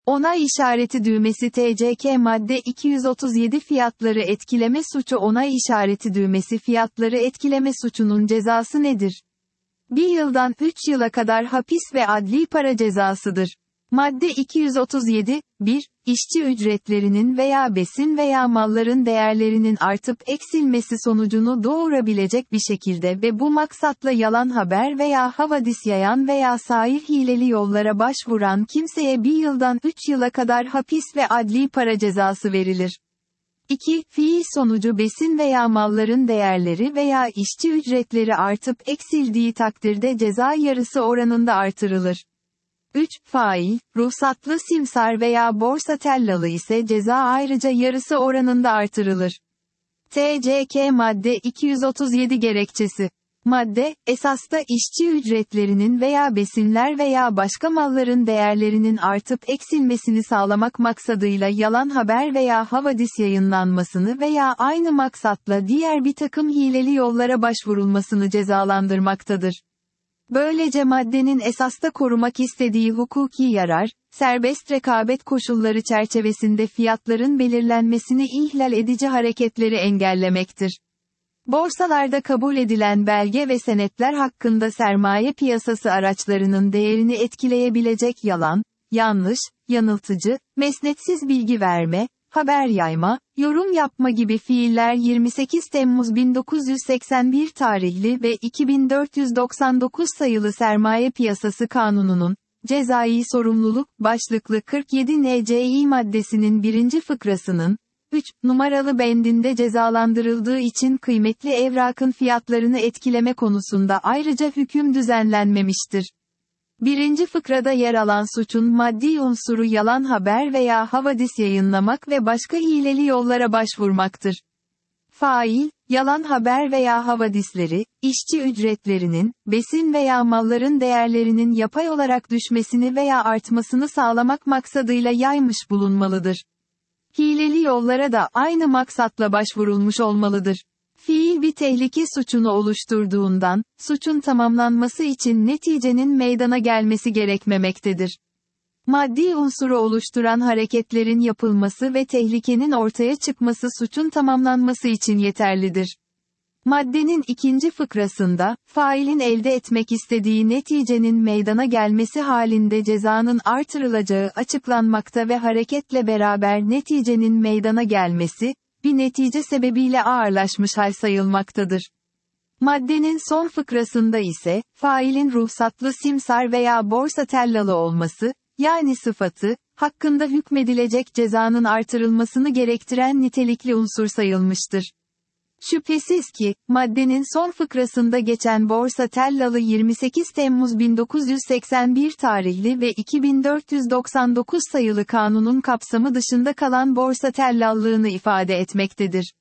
Onay işareti düğmesi TCK madde 237 fiyatları etkileme suçu onay işareti düğmesi fiyatları etkileme suçunun cezası nedir? 1 yıldan 3 yıla kadar hapis ve adli para cezasıdır. Madde 237, 1. İşçi ücretlerinin veya besin veya malların değerlerinin artıp eksilmesi sonucunu doğurabilecek bir şekilde ve bu maksatla yalan haber veya havadis yayan veya sair hileli yollara başvuran kimseye 1 yıldan 3 yıla kadar hapis ve adli para cezası verilir. 2. Fiil sonucu besin veya malların değerleri veya işçi ücretleri artıp eksildiği takdirde ceza yarısı oranında artırılır. 3. Fail, ruhsatlı simsar veya borsa tellalı ise ceza ayrıca yarısı oranında artırılır. TCK madde 237 gerekçesi. Madde, esasta işçi ücretlerinin veya besinler veya başka malların değerlerinin artıp eksilmesini sağlamak maksadıyla yalan haber veya havadis yayınlanmasını veya aynı maksatla diğer bir takım hileli yollara başvurulmasını cezalandırmaktadır. Böylece maddenin esasta korumak istediği hukuki yarar, serbest rekabet koşulları çerçevesinde fiyatların belirlenmesini ihlal edici hareketleri engellemektir. Borsalarda kabul edilen belge ve senetler hakkında sermaye piyasası araçlarının değerini etkileyebilecek yalan, yanlış, yanıltıcı, mesnetsiz bilgi verme, haber yayma, yorum yapma gibi fiiller 28 Temmuz 1981 tarihli ve 2499 sayılı Sermaye Piyasası Kanunu'nun, Cezai Sorumluluk, başlıklı 47 NCİ maddesinin 1. fıkrasının, 3. numaralı bendinde cezalandırıldığı için kıymetli evrakın fiyatlarını etkileme konusunda ayrıca hüküm düzenlenmemiştir. 1. fıkrada yer alan suçun maddi unsuru yalan haber veya havadis yayınlamak ve başka hileli yollara başvurmaktır. Fail, yalan haber veya havadisleri, işçi ücretlerinin, besin veya malların değerlerinin yapay olarak düşmesini veya artmasını sağlamak maksadıyla yaymış bulunmalıdır. Hileli yollara da aynı maksatla başvurulmuş olmalıdır. Fiil bir tehlike suçunu oluşturduğundan, suçun tamamlanması için neticenin meydana gelmesi gerekmemektedir. Maddi unsuru oluşturan hareketlerin yapılması ve tehlikenin ortaya çıkması suçun tamamlanması için yeterlidir. Maddenin 2. fıkrasında, failin elde etmek istediği neticenin meydana gelmesi halinde cezanın artırılacağı açıklanmakta ve hareketle beraber neticenin meydana gelmesi, bir netice sebebiyle ağırlaşmış hal sayılmaktadır. Maddenin son fıkrasında ise, failin ruhsatlı simsar veya borsa tellalı olması, yani sıfatı, hakkında hükmedilecek cezanın artırılmasını gerektiren nitelikli unsur sayılmıştır. Şüphesiz ki, maddenin son fıkrasında geçen borsa tellalı 28 Temmuz 1981 tarihli ve 2499 sayılı kanunun kapsamı dışında kalan borsa tellallığını ifade etmektedir.